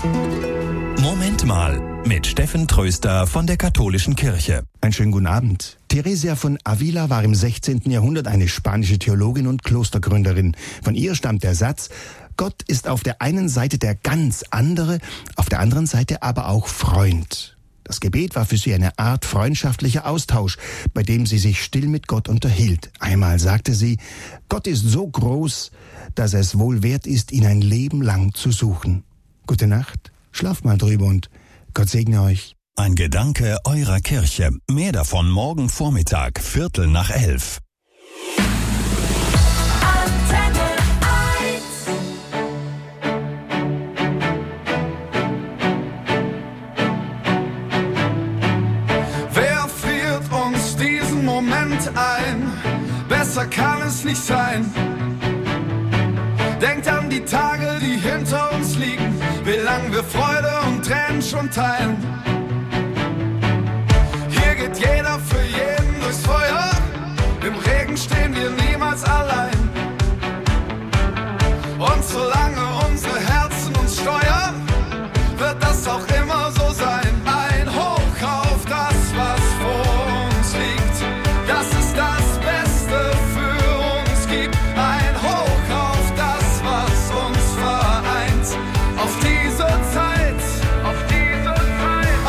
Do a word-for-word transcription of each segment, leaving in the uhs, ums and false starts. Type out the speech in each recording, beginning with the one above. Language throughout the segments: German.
Moment mal mit Steffen Tröster von der Katholischen Kirche. Einen schönen guten Abend. Theresia von Avila war im sechzehnten Jahrhundert eine spanische Theologin und Klostergründerin. Von ihr stammt der Satz: Gott ist auf der einen Seite der ganz andere, auf der anderen Seite aber auch Freund. Das Gebet war für sie eine Art freundschaftlicher Austausch, bei dem sie sich still mit Gott unterhielt. Einmal sagte sie: Gott ist so groß, dass es wohl wert ist, ihn ein Leben lang zu suchen. Gute Nacht, schlaft mal drüber und Gott segne euch. Ein Gedanke eurer Kirche. Mehr davon morgen Vormittag, Viertel nach elf. Wer friert uns diesen Moment ein? Besser kann es nicht sein. Denkt an die Tage, die hinter uns liegen, wie lang wir Freude und Tränen schon teilen. Hier geht jeder für jeden durchs Feuer, im Regen stehen wir niemals allein. Und solange unsere Herzen uns steuern, wird das auch immer so sein. Ein Hoch auf das, was vor uns liegt, das ist das Beste für uns gibt. Ein Hoch auf das, was uns vereint, auf diese Zeit, auf diese Zeit.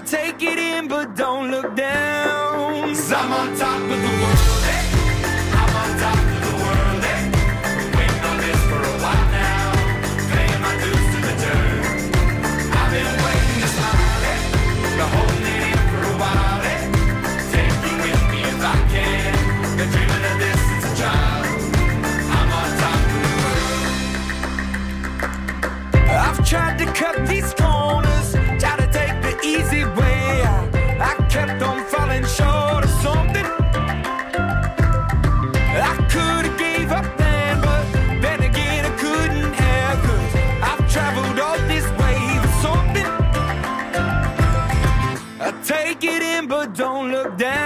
I take it in, but don't look down. 'Cause I'm on top of the world, hey. I'm on top of the world, hey. Been waiting on this for a while now. Paying my dues to the dirt. I've been waiting to smile, hey. Been holding it in for a while, hey. Take you with me if I can. Been dreaming of this since a child. I'm on top of the world. I've tried to cut these corners, try to take the easy way. I, I kept on falling short of something. I could have gave up then, but then again I couldn't have. 'Cause I've traveled all this way for something. I take it in, but don't look down.